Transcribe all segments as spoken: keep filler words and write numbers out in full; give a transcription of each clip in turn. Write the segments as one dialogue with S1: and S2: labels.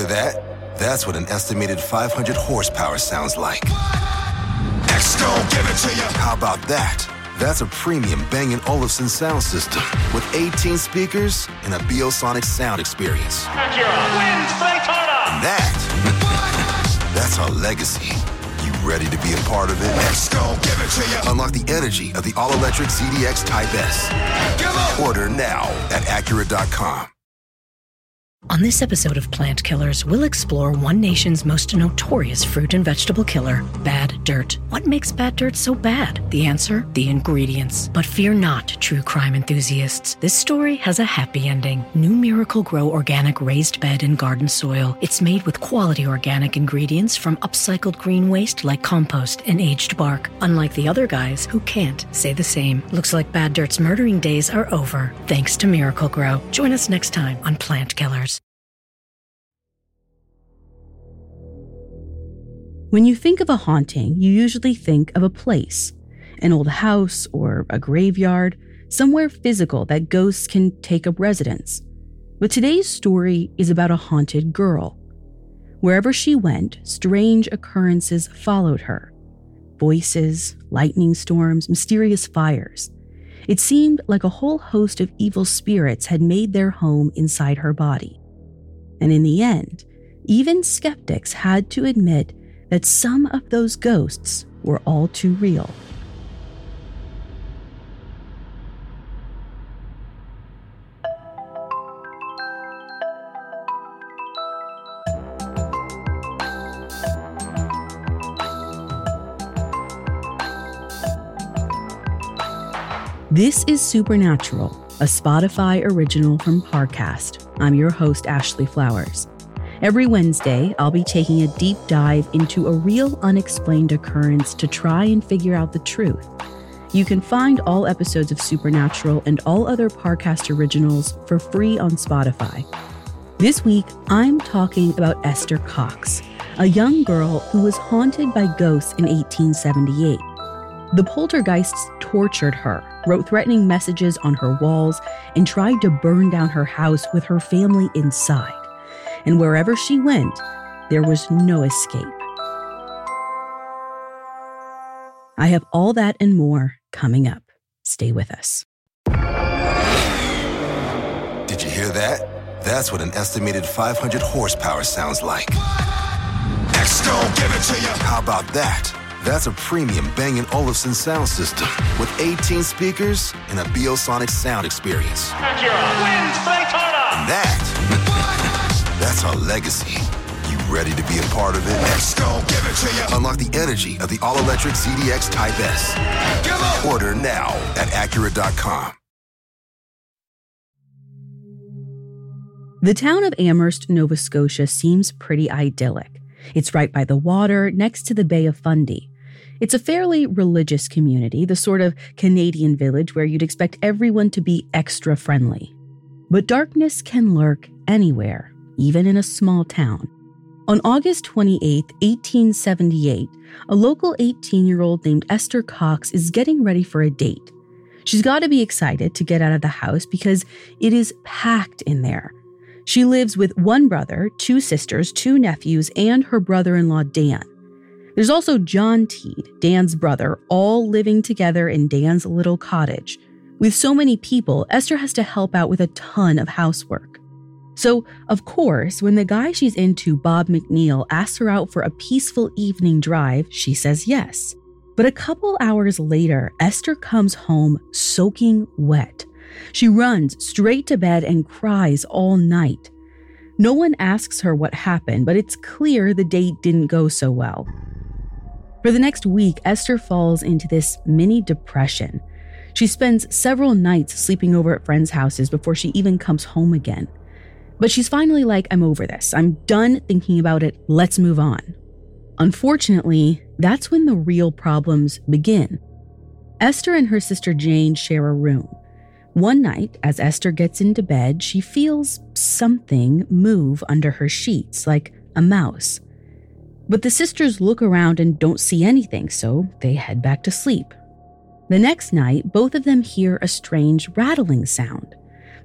S1: that? That's what an estimated five hundred horsepower sounds like. Next, gon' give it to you. How about that? That's a premium Bang and Olufsen sound system with eighteen speakers and a Biosonic sound experience.
S2: Acura wins Daytona.
S1: And that, that's our legacy. You ready to be a part of it? Next, gon' give it to you. Unlock the energy of the all-electric Z D X Type S. Order now at Acura dot com.
S3: On this episode of Plant Killers, we'll explore one nation's most notorious fruit and vegetable killer, bad dirt. What makes bad dirt so bad? The answer? The ingredients. But fear not, true crime enthusiasts. This story has a happy ending. New Miracle-Gro Organic Raised Bed and Garden Soil. It's made with quality organic ingredients from upcycled green waste like compost and aged bark. Unlike the other guys who can't say the same. Looks like bad dirt's murdering days are over, thanks to Miracle-Gro. Join us next time on Plant Killers.
S4: When you think of a haunting, you usually think of a place, an old house or a graveyard, somewhere physical that ghosts can take up residence. But today's story is about a haunted girl. Wherever she went, strange occurrences followed her. Voices, lightning storms, mysterious fires. It seemed like a whole host of evil spirits had made their home inside her body. And in the end, even skeptics had to admit that some of those ghosts were all too real. This is Supernatural, a Spotify original from Parcast. I'm your host, Ashley Flowers. Every Wednesday, I'll be taking a deep dive into a real unexplained occurrence to try and figure out the truth. You can find all episodes of Supernatural and all other Parcast originals for free on Spotify. This week, I'm talking about Esther Cox, a young girl who was haunted by ghosts in eighteen seventy-eight. The poltergeists tortured her, wrote threatening messages on her walls, and tried to burn down her house with her family inside. And wherever she went, there was no escape. I have all that and more coming up. Stay with us.
S1: Did you hear that? That's what an estimated five hundred horsepower sounds like. Next, gon' give it to you. How about that? That's a premium Bang and Olufsen sound system with eighteen speakers and a Biosonic sound experience.
S2: Acura wins Daytona.
S1: And that, that's our legacy. You ready to be a part of it? Next, gon' give it to you. Unlock the energy of the all-electric Z D X Type S. Order now at Acura dot com.
S4: The town of Amherst, Nova Scotia seems pretty idyllic. It's right by the water, next to the Bay of Fundy. It's a fairly religious community, the sort of Canadian village where you'd expect everyone to be extra friendly. But darkness can lurk anywhere, even in a small town. On August twenty-eighth, eighteen seventy-eight, a local eighteen-year-old named Esther Cox is getting ready for a date. She's got to be excited to get out of the house because it is packed in there. She lives with one brother, two sisters, two nephews, and her brother-in-law, Dan. There's also John Teed, Dan's brother, all living together in Dan's little cottage. With so many people, Esther has to help out with a ton of housework. So, of course, when the guy she's into, Bob McNeil, asks her out for a peaceful evening drive, she says yes. But a couple hours later, Esther comes home soaking wet. She runs straight to bed and cries all night. No one asks her what happened, but it's clear the date didn't go so well. For the next week, Esther falls into this mini depression. She spends several nights sleeping over at friends' houses before she even comes home again. But she's finally like, I'm over this. I'm done thinking about it. Let's move on. Unfortunately, that's when the real problems begin. Esther and her sister Jane share a room. One night, as Esther gets into bed, she feels something move under her sheets, like a mouse. But the sisters look around and don't see anything, so they head back to sleep. The next night, both of them hear a strange rattling sound.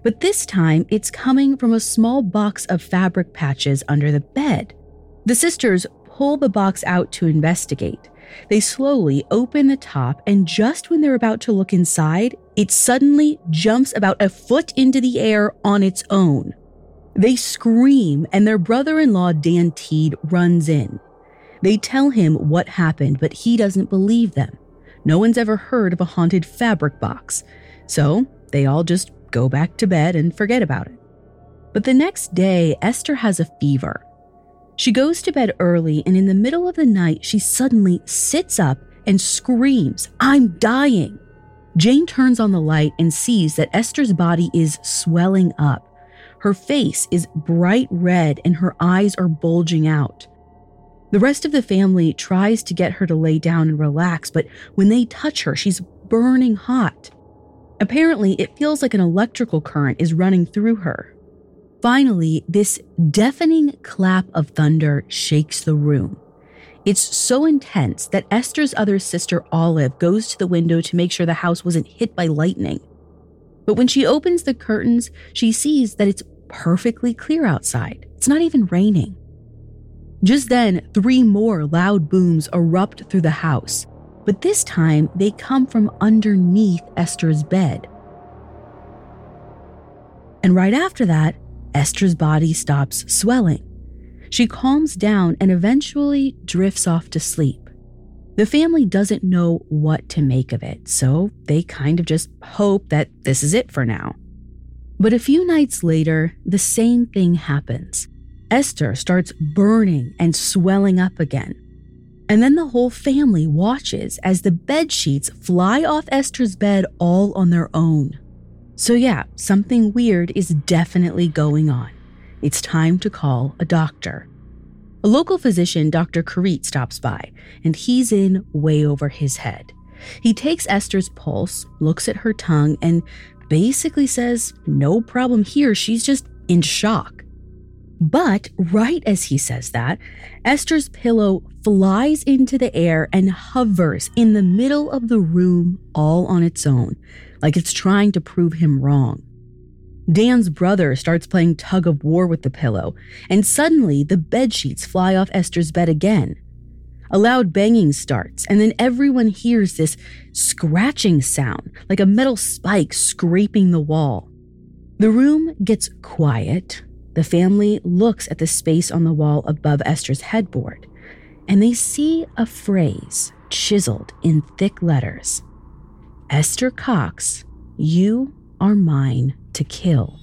S4: But this time, it's coming from a small box of fabric patches under the bed. The sisters pull the box out to investigate. They slowly open the top, and just when they're about to look inside, it suddenly jumps about a foot into the air on its own. They scream, and their brother-in-law Dan Teed runs in. They tell him what happened, but he doesn't believe them. No one's ever heard of a haunted fabric box, so they all just go back to bed and forget about it. But the next day, Esther has a fever. She goes to bed early, and in the middle of the night, she suddenly sits up and screams, "I'm dying!" Jane turns on the light and sees that Esther's body is swelling up. Her face is bright red and her eyes are bulging out. The rest of the family tries to get her to lay down and relax, but when they touch her, she's burning hot. Apparently, it feels like an electrical current is running through her. Finally, this deafening clap of thunder shakes the room. It's so intense that Esther's other sister, Olive, goes to the window to make sure the house wasn't hit by lightning. But when she opens the curtains, she sees that it's perfectly clear outside. It's not even raining. Just then, three more loud booms erupt through the house, but this time they come from underneath Esther's bed. And right after that, Esther's body stops swelling. She calms down and eventually drifts off to sleep. The family doesn't know what to make of it, so they kind of just hope that this is it for now. But a few nights later, the same thing happens. Esther starts burning and swelling up again. And then the whole family watches as the bed sheets fly off Esther's bed all on their own. So yeah, something weird is definitely going on. It's time to call a doctor. A local physician, Doctor Karit, stops by, and he's in way over his head. He takes Esther's pulse, looks at her tongue, and basically says, no problem here, she's just in shock. But right as he says that, Esther's pillow flies into the air and hovers in the middle of the room all on its own, like it's trying to prove him wrong. Dan's brother starts playing tug of war with the pillow, and suddenly the bedsheets fly off Esther's bed again. A loud banging starts, and then everyone hears this scratching sound, like a metal spike scraping the wall. The room gets quiet. The family looks at the space on the wall above Esther's headboard, and they see a phrase chiseled in thick letters. Esther Cox, you are mine to kill.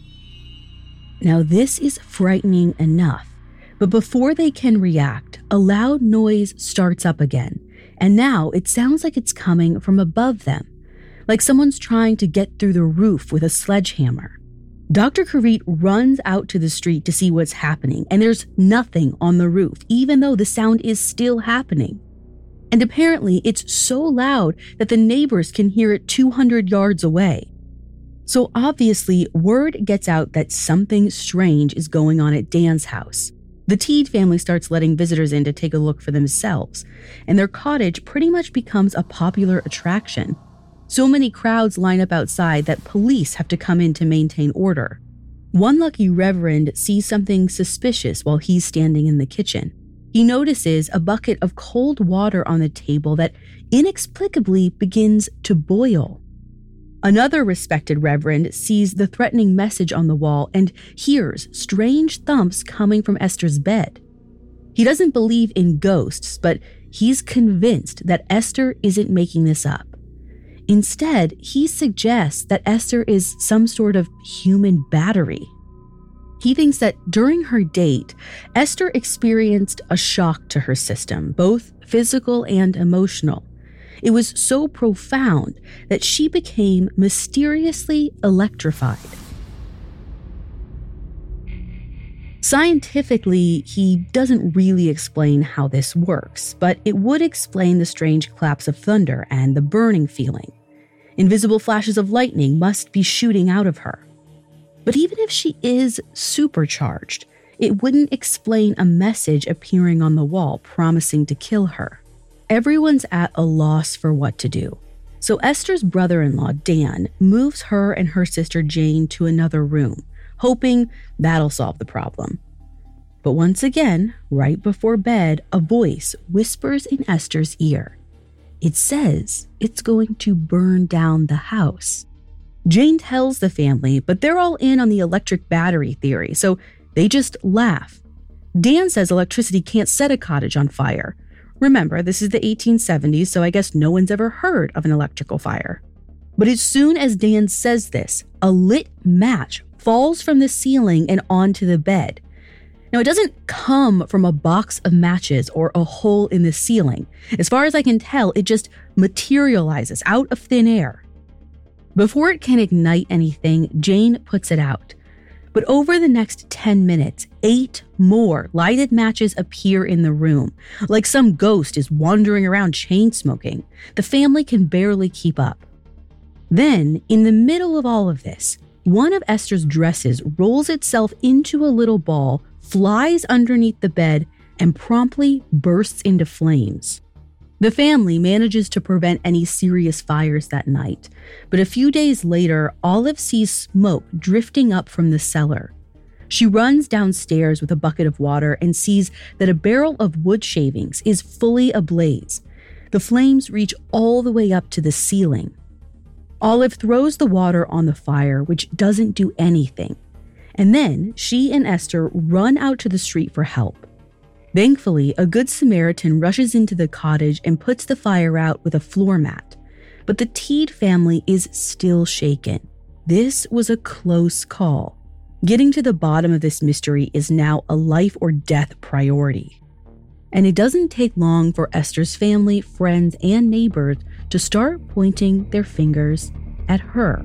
S4: Now this is frightening enough, but before they can react, a loud noise starts up again, and now it sounds like it's coming from above them, like someone's trying to get through the roof with a sledgehammer. Doctor Karit runs out to the street to see what's happening, and there's nothing on the roof, even though the sound is still happening. And apparently it's so loud that the neighbors can hear it two hundred yards away. So obviously, word gets out that something strange is going on at Dan's house. The Teed family starts letting visitors in to take a look for themselves, and their cottage pretty much becomes a popular attraction. So many crowds line up outside that police have to come in to maintain order. One lucky reverend sees something suspicious while he's standing in the kitchen. He notices a bucket of cold water on the table that inexplicably begins to boil. Another respected reverend sees the threatening message on the wall and hears strange thumps coming from Esther's bed. He doesn't believe in ghosts, but he's convinced that Esther isn't making this up. Instead, he suggests that Esther is some sort of human battery. He thinks that during her date, Esther experienced a shock to her system, both physical and emotional. It was so profound that she became mysteriously electrified. Scientifically, he doesn't really explain how this works, but it would explain the strange claps of thunder and the burning feeling. Invisible flashes of lightning must be shooting out of her. But even if she is supercharged, it wouldn't explain a message appearing on the wall promising to kill her. Everyone's at a loss for what to do. So Esther's brother-in-law, Dan, moves her and her sister Jane to another room, hoping that'll solve the problem. But once again, right before bed, a voice whispers in Esther's ear. It says it's going to burn down the house. Jane tells the family, but they're all in on the electric battery theory, so they just laugh. Dan says electricity can't set a cottage on fire. Remember, this is the eighteen seventies, so I guess no one's ever heard of an electrical fire. But as soon as Dan says this, a lit match falls from the ceiling and onto the bed. Now, it doesn't come from a box of matches or a hole in the ceiling. As far as I can tell, it just materializes out of thin air. Before it can ignite anything, Jane puts it out. But over the next ten minutes, eight more lighted matches appear in the room, like some ghost is wandering around chain smoking. The family can barely keep up. Then, in the middle of all of this, one of Esther's dresses rolls itself into a little ball, flies underneath the bed, and promptly bursts into flames. The family manages to prevent any serious fires that night, but a few days later, Olive sees smoke drifting up from the cellar. She runs downstairs with a bucket of water and sees that a barrel of wood shavings is fully ablaze. The flames reach all the way up to the ceiling. Olive throws the water on the fire, which doesn't do anything. And then she and Esther run out to the street for help. Thankfully, a good Samaritan rushes into the cottage and puts the fire out with a floor mat. But the Teed family is still shaken. This was a close call. Getting to the bottom of this mystery is now a life or death priority. And it doesn't take long for Esther's family, friends, and neighbors to start pointing their fingers at her.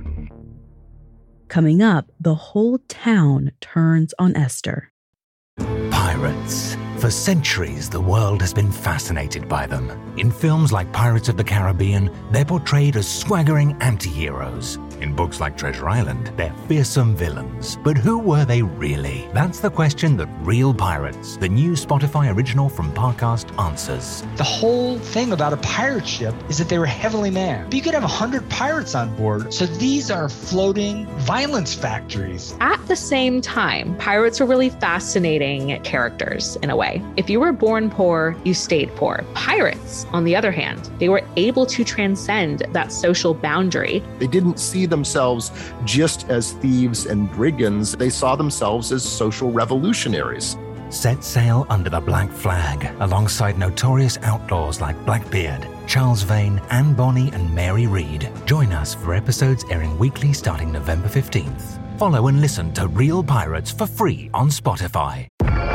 S4: Coming up, the whole town turns on Esther.
S5: Pirates. For centuries, the world has been fascinated by them. In films like Pirates of the Caribbean, they're portrayed as swaggering anti-heroes. In books like Treasure Island, they're fearsome villains. But who were they really? That's the question that Real Pirates, the new Spotify original from Parcast, answers.
S6: The whole thing about a pirate ship is that they were heavily manned. But you could have one hundred pirates on board, so these are floating violence factories.
S7: At the same time, pirates were really fascinating characters in a way. If you were born poor, you stayed poor. Pirates, on the other hand, they were able to transcend that social boundary.
S8: They didn't see themselves just as thieves and brigands. They saw themselves as social revolutionaries.
S5: Set sail under the black flag alongside notorious outlaws like Blackbeard, Charles Vane, Anne Bonny, and Mary Read. Join us for episodes airing weekly starting November fifteenth. Follow and listen to Real Pirates for free on Spotify.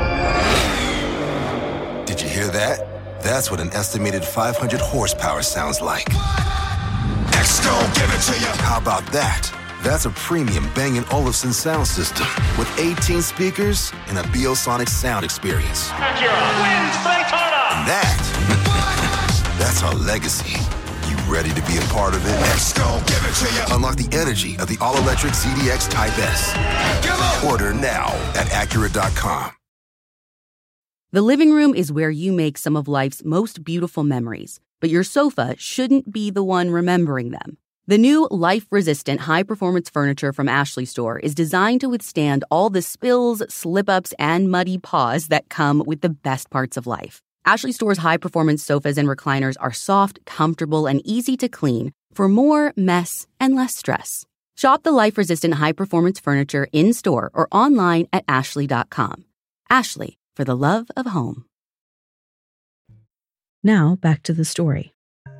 S1: Did you hear that? That's what an estimated five hundred horsepower sounds like. Next, don't give it to you. How about that? That's a premium Bang and Olufsen sound system with eighteen speakers and a Biosonic sound experience.
S2: Acura wins Daytona.
S1: And that, that's our legacy. You ready to be a part of it? Next, don't give it to you. Unlock the energy of the all-electric Z D X Type S. Order now at Acura dot com.
S9: The living room is where you make some of life's most beautiful memories, but your sofa shouldn't be the one remembering them. The new life-resistant high-performance furniture from Ashley Store is designed to withstand all the spills, slip-ups, and muddy paws that come with the best parts of life. Ashley Store's high-performance sofas and recliners are soft, comfortable, and easy to clean for more mess and less stress. Shop the life-resistant high-performance furniture in-store or online at Ashley dot com. Ashley, for the love of home.
S4: Now, back to the story.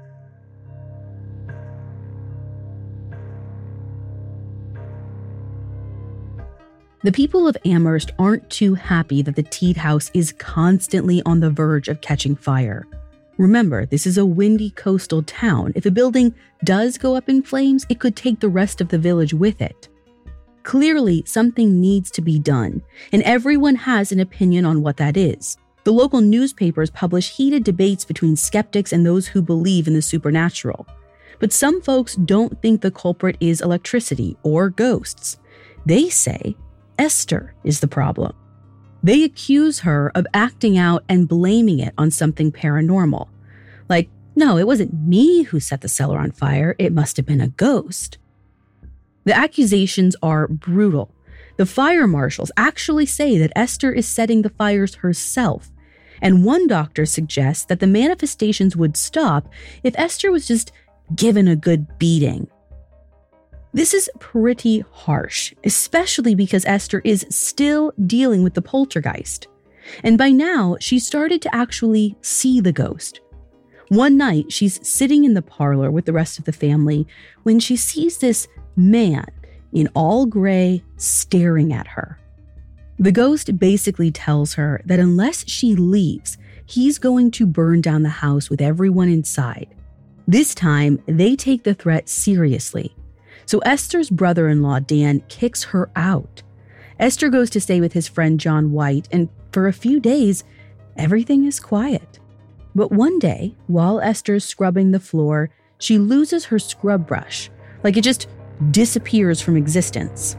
S4: The people of Amherst aren't too happy that the Teed house is constantly on the verge of catching fire. Remember, this is a windy coastal town. If a building does go up in flames, it could take the rest of the village with it. Clearly, something needs to be done, and everyone has an opinion on what that is. The local newspapers publish heated debates between skeptics and those who believe in the supernatural. But some folks don't think the culprit is electricity or ghosts. They say Esther is the problem. They accuse her of acting out and blaming it on something paranormal. Like, No, it wasn't me who set the cellar on fire. It must have been a ghost. The accusations are brutal. The fire marshals actually say that Esther is setting the fires herself, and one doctor suggests that the manifestations would stop if Esther was just given a good beating. This is pretty harsh, especially because Esther is still dealing with the poltergeist. And by now, she started to actually see the ghost. One night, she's sitting in the parlor with the rest of the family when she sees this man in all gray staring at her. The ghost basically tells her that unless she leaves, he's going to burn down the house with everyone inside. This time, they take the threat seriously. So Esther's brother-in-law, Dan, kicks her out. Esther goes to stay with his friend John White, and for a few days, everything is quiet. But one day, while Esther's scrubbing the floor, she loses her scrub brush, like it just disappears from existence.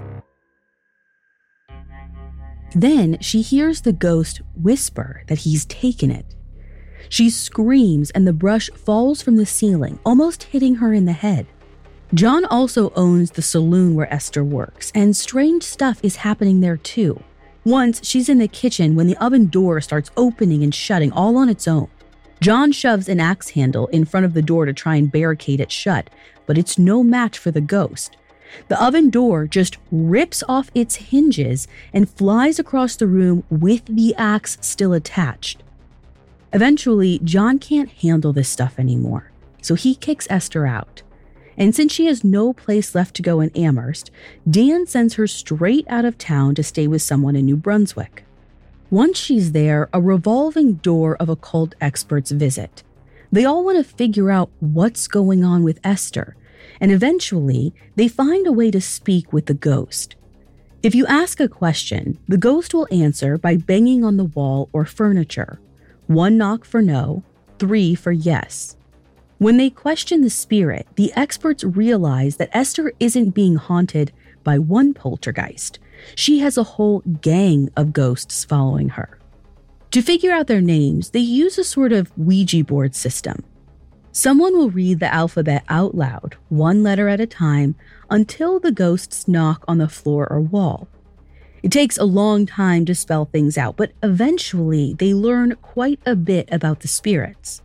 S4: Then she hears the ghost whisper that he's taken it. She screams and the brush falls from the ceiling, almost hitting her in the head. John also owns the saloon where Esther works, and strange stuff is happening there too. Once, she's in the kitchen when the oven door starts opening and shutting all on its own. John shoves an axe handle in front of the door to try and barricade it shut, but it's no match for the ghost. The oven door just rips off its hinges and flies across the room with the axe still attached. Eventually, John can't handle this stuff anymore, so he kicks Esther out. And since she has no place left to go in Amherst, Dan sends her straight out of town to stay with someone in New Brunswick. Once she's there, a revolving door of occult experts visit. They all want to figure out what's going on with Esther, and eventually, they find a way to speak with the ghost. If you ask a question, the ghost will answer by banging on the wall or furniture. One knock for no, three for yes. When they question the spirit, the experts realize that Esther isn't being haunted by one poltergeist. She has a whole gang of ghosts following her. To figure out their names, they use a sort of Ouija board system. Someone will read the alphabet out loud, one letter at a time, until the ghosts knock on the floor or wall. It takes a long time to spell things out, but eventually they learn quite a bit about the spirits.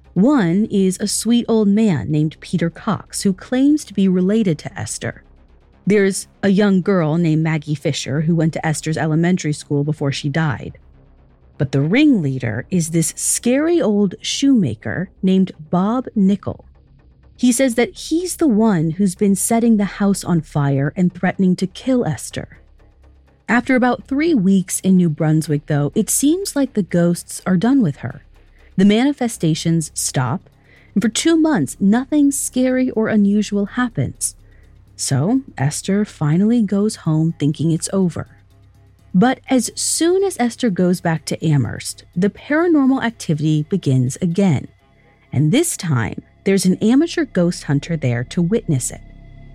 S4: One is a sweet old man named Peter Cox, who claims to be related to Esther. There's a young girl named Maggie Fisher who went to Esther's elementary school before she died. But the ringleader is this scary old shoemaker named Bob Nickel. He says that he's the one who's been setting the house on fire and threatening to kill Esther. After about three weeks in New Brunswick, though, it seems like the ghosts are done with her. The manifestations stop, and for two months, nothing scary or unusual happens. So Esther finally goes home thinking it's over. But as soon as Esther goes back to Amherst, the paranormal activity begins again. And this time, there's an amateur ghost hunter there to witness it.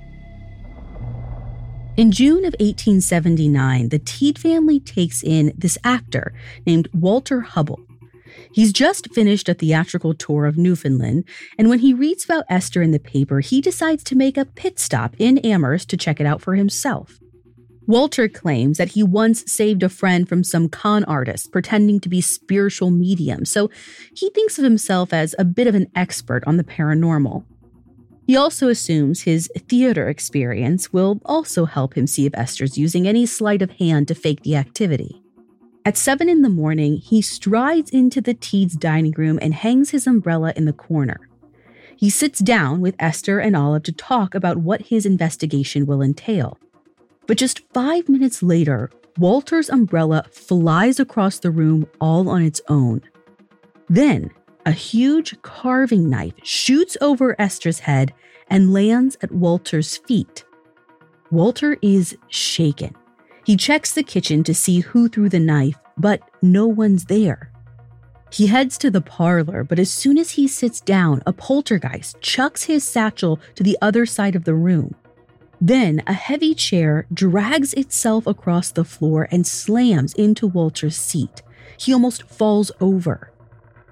S4: In June of eighteen seventy-nine, the Teed family takes in this actor named Walter Hubble. He's just finished a theatrical tour of Newfoundland, and when he reads about Esther in the paper, he decides to make a pit stop in Amherst to check it out for himself. Walter claims that he once saved a friend from some con artist pretending to be spiritual medium, so he thinks of himself as a bit of an expert on the paranormal. He also assumes his theater experience will also help him see if Esther's using any sleight of hand to fake the activity. At seven in the morning, he strides into the Teed's dining room and hangs his umbrella in the corner. He sits down with Esther and Olive to talk about what his investigation will entail. But just five minutes later, Walter's umbrella flies across the room all on its own. Then, a huge carving knife shoots over Esther's head and lands at Walter's feet. Walter is shaken. He checks the kitchen to see who threw the knife, but no one's there. He heads to the parlor, but as soon as he sits down, a poltergeist chucks his satchel to the other side of the room. Then a heavy chair drags itself across the floor and slams into Walter's seat. He almost falls over.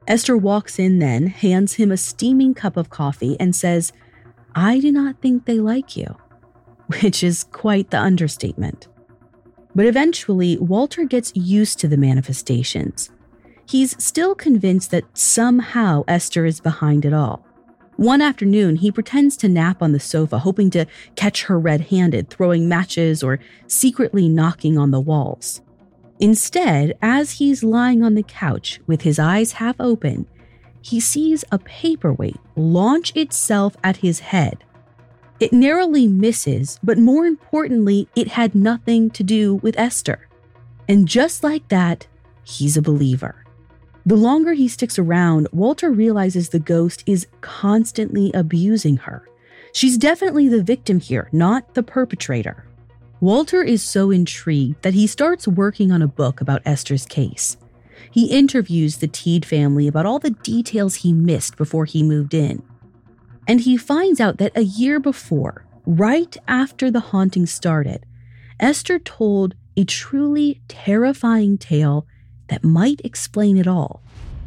S4: Esther walks in then, hands him a steaming cup of coffee, and says, "I do not think they like you," which is quite the understatement. But eventually, Walter gets used to the manifestations. He's still convinced that somehow Esther is behind it all. One afternoon, he pretends to nap on the sofa, hoping to catch her red-handed, throwing matches or secretly knocking on the walls. Instead, as he's lying on the couch with his eyes half open, he sees a paperweight launch itself at his head. It narrowly misses, but more importantly, it had nothing to do with Esther. And just like that, he's a believer. The longer he sticks around, Walter realizes the ghost is constantly abusing her. She's definitely the victim here, not the perpetrator. Walter is so intrigued that he starts working on a book about Esther's case. He interviews the Teed family about all the details he missed before he moved in. And he finds out that a year before, right after the haunting started, Esther told a truly terrifying tale that might explain it all.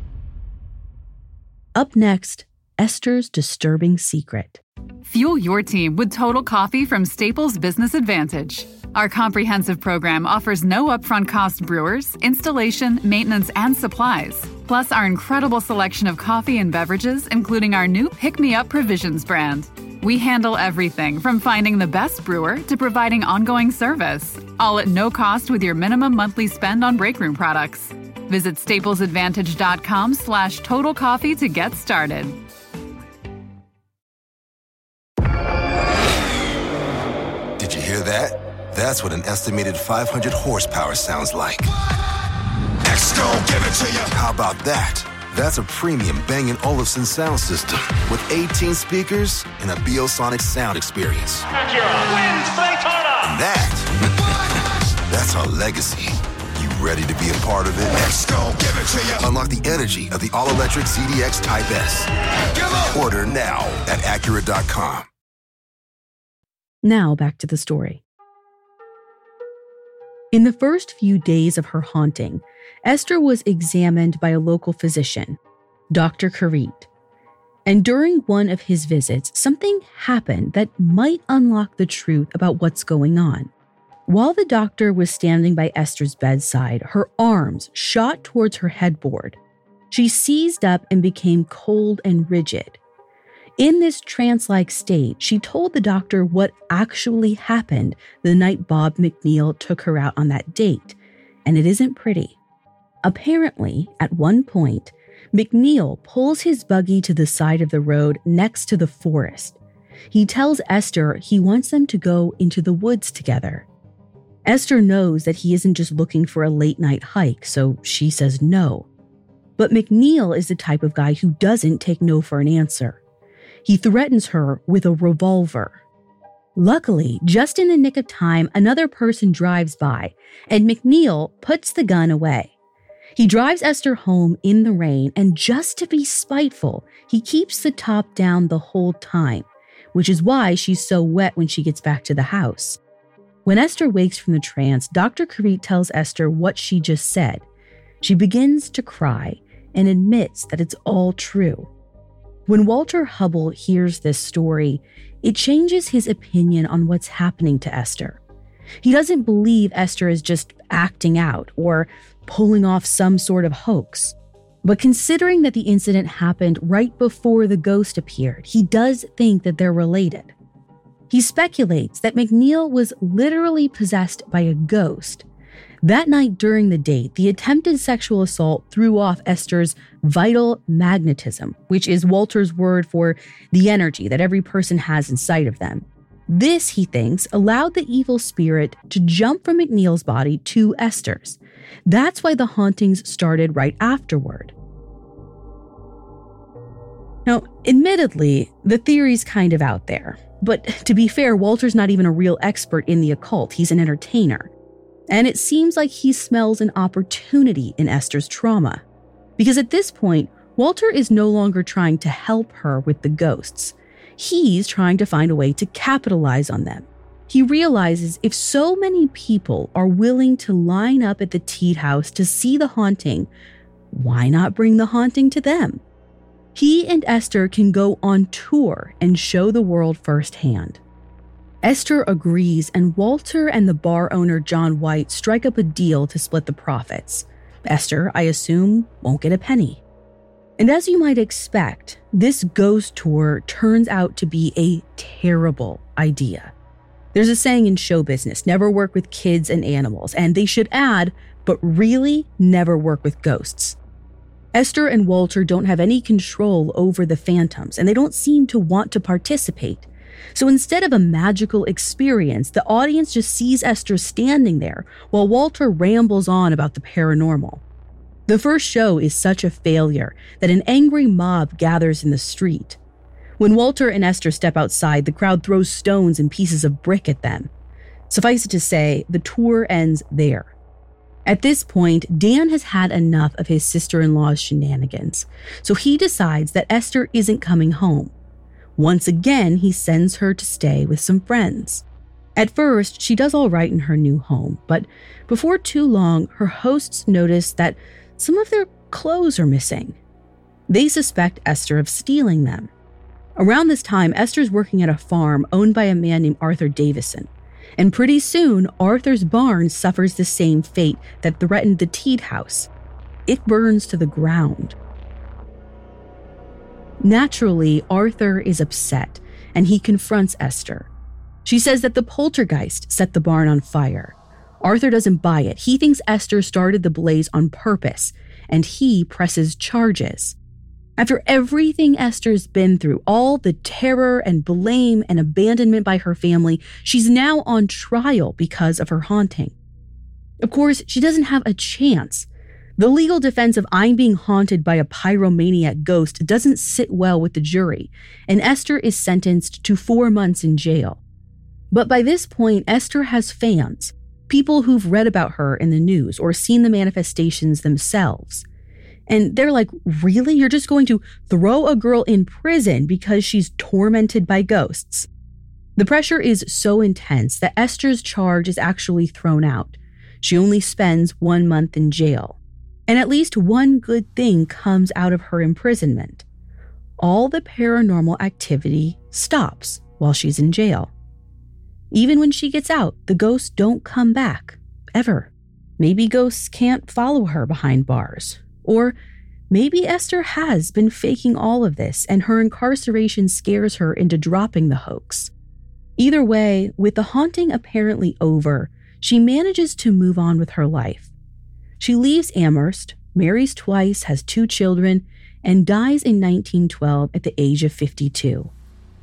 S4: Up next, Esther's disturbing secret.
S10: Fuel your team with Total Coffee from Staples Business Advantage. Our comprehensive program offers no upfront cost brewers, installation, maintenance, and supplies. Plus our incredible selection of coffee and beverages, including our new Pick Me Up Provisions brand. We handle everything from finding the best brewer to providing ongoing service, all at no cost with your minimum monthly spend on break room products. Visit staplesadvantage.com slash total coffee to get started.
S1: Did you hear that? That's what an estimated five hundred horsepower sounds like. X-Gon, give it to you. How about that? That's a premium Bang and Olufsen sound system with eighteen speakers and a Biosonic sound experience.
S2: Acura wins Daytona.
S1: And that, that's our legacy. You ready to be a part of it? X-Gon, give it to you. Unlock the energy of the all-electric Z D X Type S. Order now at Acura dot com.
S4: Now back to the story. In the first few days of her haunting, Esther was examined by a local physician, Doctor Karit. And during one of his visits, something happened that might unlock the truth about what's going on. While the doctor was standing by Esther's bedside, her arms shot towards her headboard. She seized up and became cold and rigid. In this trance-like state, she told the doctor what actually happened the night Bob McNeil took her out on that date, and it isn't pretty. Apparently, at one point, McNeil pulls his buggy to the side of the road next to the forest. He tells Esther he wants them to go into the woods together. Esther knows that he isn't just looking for a late-night hike, so she says no. But McNeil is the type of guy who doesn't take no for an answer. He threatens her with a revolver. Luckily, just in the nick of time, another person drives by, and McNeil puts the gun away. He drives Esther home in the rain, and just to be spiteful, he keeps the top down the whole time, which is why she's so wet when she gets back to the house. When Esther wakes from the trance, Doctor Karit tells Esther what she just said. She begins to cry and admits that it's all true. When Walter Hubble hears this story, it changes his opinion on what's happening to Esther. He doesn't believe Esther is just acting out or pulling off some sort of hoax. But considering that the incident happened right before the ghost appeared, he does think that they're related. He speculates that McNeil was literally possessed by a ghost. That night during the date, the attempted sexual assault threw off Esther's vital magnetism, which is Walter's word for the energy that every person has inside of them. This, he thinks, allowed the evil spirit to jump from McNeil's body to Esther's. That's why the hauntings started right afterward. Now, admittedly, the theory's kind of out there. But to be fair, Walter's not even a real expert in the occult. He's an entertainer. And it seems like he smells an opportunity in Esther's trauma. Because at this point, Walter is no longer trying to help her with the ghosts. He's trying to find a way to capitalize on them. He realizes if so many people are willing to line up at the Teed house to see the haunting, why not bring the haunting to them? He and Esther can go on tour and show the world firsthand. Esther agrees, and Walter and the bar owner John White strike up a deal to split the profits. Esther, I assume, won't get a penny. And as you might expect, this ghost tour turns out to be a terrible idea. There's a saying in show business, never work with kids and animals, and they should add, but really never work with ghosts. Esther and Walter don't have any control over the phantoms, and they don't seem to want to participate. So instead of a magical experience, the audience just sees Esther standing there while Walter rambles on about the paranormal. The first show is such a failure that an angry mob gathers in the street. When Walter and Esther step outside, the crowd throws stones and pieces of brick at them. Suffice it to say, the tour ends there. At this point, Dan has had enough of his sister-in-law's shenanigans, so he decides that Esther isn't coming home. Once again, he sends her to stay with some friends. At first, she does all right in her new home, but before too long, her hosts notice that some of their clothes are missing. They suspect Esther of stealing them. Around this time, Esther's working at a farm owned by a man named Arthur Davison. And pretty soon, Arthur's barn suffers the same fate that threatened the Teed house. It burns to the ground. Naturally, Arthur is upset, and he confronts Esther. She says that the poltergeist set the barn on fire. Arthur doesn't buy it. He thinks Esther started the blaze on purpose, and he presses charges. After everything Esther's been through, all the terror and blame and abandonment by her family, she's now on trial because of her haunting. Of course, she doesn't have a chance. The legal defense of I'm being haunted by a pyromaniac ghost doesn't sit well with the jury, and Esther is sentenced to four months in jail. But by this point, Esther has fans, people who've read about her in the news or seen the manifestations themselves. And they're like, really? You're just going to throw a girl in prison because she's tormented by ghosts? The pressure is so intense that Esther's charge is actually thrown out. She only spends one month in jail. And at least one good thing comes out of her imprisonment. All the paranormal activity stops while she's in jail. Even when she gets out, the ghosts don't come back, ever. Maybe ghosts can't follow her behind bars. Or maybe Esther has been faking all of this and her incarceration scares her into dropping the hoax. Either way, with the haunting apparently over, she manages to move on with her life. She leaves Amherst, marries twice, has two children, and dies in nineteen twelve at the age of fifty-two.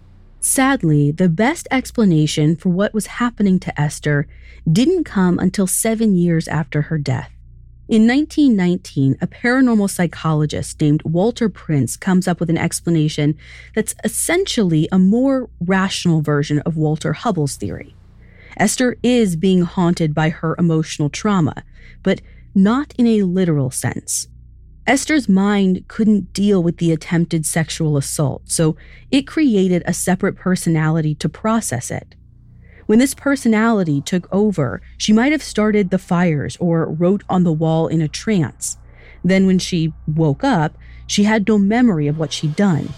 S4: Sadly, the best explanation for what was happening to Esther didn't come until seven years after her death. In nineteen nineteen, a paranormal psychologist named Walter Prince comes up with an explanation that's essentially a more rational version of Walter Hubbell's theory. Esther is being haunted by her emotional trauma, but not in a literal sense. Esther's mind couldn't deal with the attempted sexual assault, so it created a separate personality to process it. When this personality took over, she might have started the fires or wrote on the wall in a trance. Then when she woke up, she had no memory of what she'd done.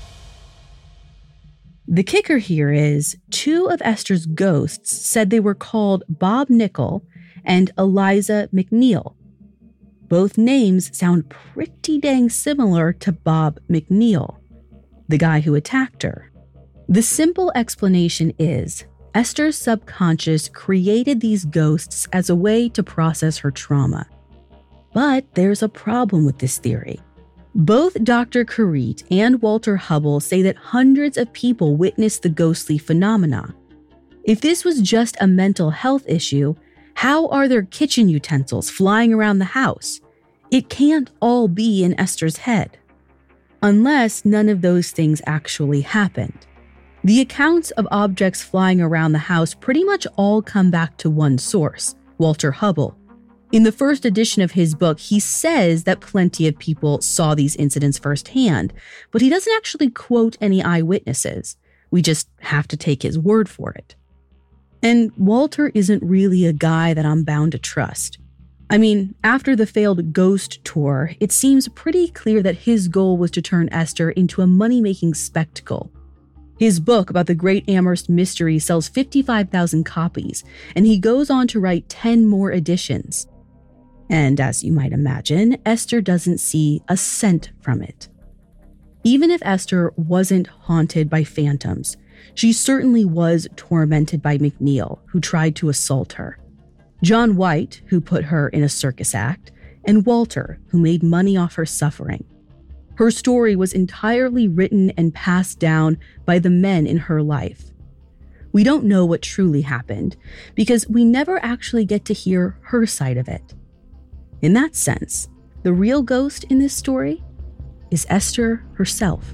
S4: The kicker here is two of Esther's ghosts said they were called Bob Nickel and Eliza McNeil. Both names sound pretty dang similar to Bob McNeil, the guy who attacked her. The simple explanation is Esther's subconscious created these ghosts as a way to process her trauma. But there's a problem with this theory. Both Doctor Carete and Walter Hubbell say that hundreds of people witnessed the ghostly phenomena. If this was just a mental health issue, how are there kitchen utensils flying around the house? It can't all be in Esther's head. Unless none of those things actually happened. The accounts of objects flying around the house pretty much all come back to one source, Walter Hubbell. In the first edition of his book, he says that plenty of people saw these incidents firsthand, but he doesn't actually quote any eyewitnesses. We just have to take his word for it. And Walter isn't really a guy that I'm bound to trust. I mean, after the failed Ghost tour, it seems pretty clear that his goal was to turn Esther into a money-making spectacle. His book about the Great Amherst Mystery sells fifty-five thousand copies, and he goes on to write ten more editions. And as you might imagine, Esther doesn't see a cent from it. Even if Esther wasn't haunted by phantoms, she certainly was tormented by McNeil, who tried to assault her, John White, who put her in a circus act, and Walter, who made money off her suffering. Her story was entirely written and passed down by the men in her life. We don't know what truly happened because we never actually get to hear her side of it. In that sense, the real ghost in this story is Esther herself.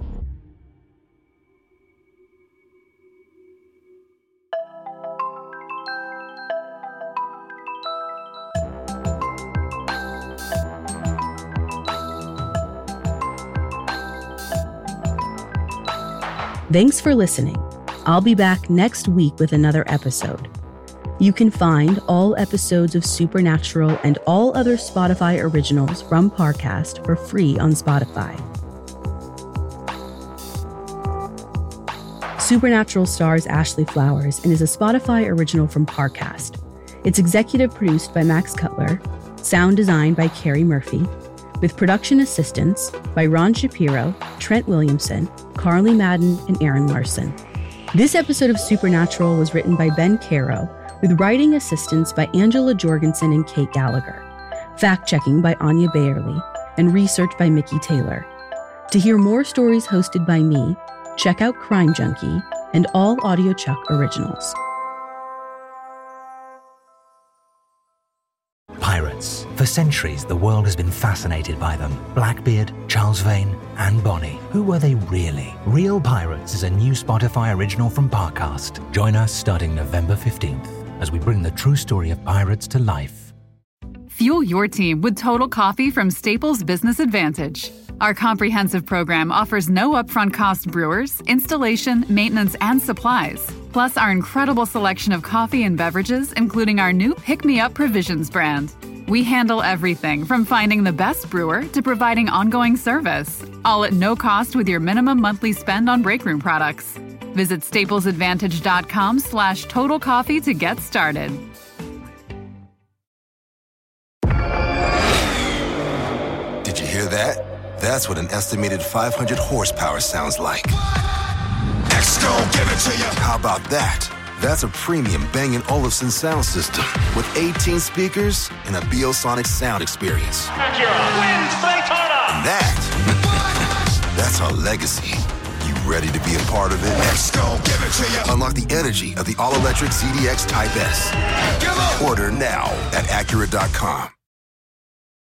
S4: Thanks for listening. I'll be back next week with another episode. You can find all episodes of Supernatural and all other Spotify originals from Parcast for free on Spotify. Supernatural stars Ashley Flowers and is a Spotify original from Parcast. It's executive produced by Max Cutler, sound designed by Carrie Murphy, with production assistance by Ron Shapiro, Trent Williamson, Carly Madden, and Aaron Larson. This episode of Supernatural was written by Ben Caro, with writing assistance by Angela Jorgensen and Kate Gallagher, fact-checking by Anya Bayerly, and research by Mickey Taylor. To hear more stories hosted by me, check out Crime Junkie and all AudioChuck originals.
S5: Pirates. For centuries, the world has been fascinated by them. Blackbeard, Charles Vane, Anne Bonny. Who were they really? Real Pirates is a new Spotify original from Parcast. Join us starting November fifteenth as we bring the true story of pirates to life.
S10: Fuel your team with Total Coffee from Staples Business Advantage. Our comprehensive program offers no upfront cost brewers, installation, maintenance, and supplies. Plus our incredible selection of coffee and beverages, including our new Pick Me Up Provisions brand. We handle everything from finding the best brewer to providing ongoing service, all at no cost with your minimum monthly spend on breakroom products. Visit staplesadvantage.com slash total coffee to get started.
S1: Did you hear that? That's what an estimated five hundred horsepower sounds like. X-Gon, give it to you. How about that? That's a premium Bang and Olufsen sound system with eighteen speakers and a Biosonic sound experience.
S2: Acura wins Daytona.
S1: And that, that's our legacy. You ready to be a part of it? X-Gon, give it to you. Unlock the energy of the all-electric Z D X Type S. Order now at Acura dot com.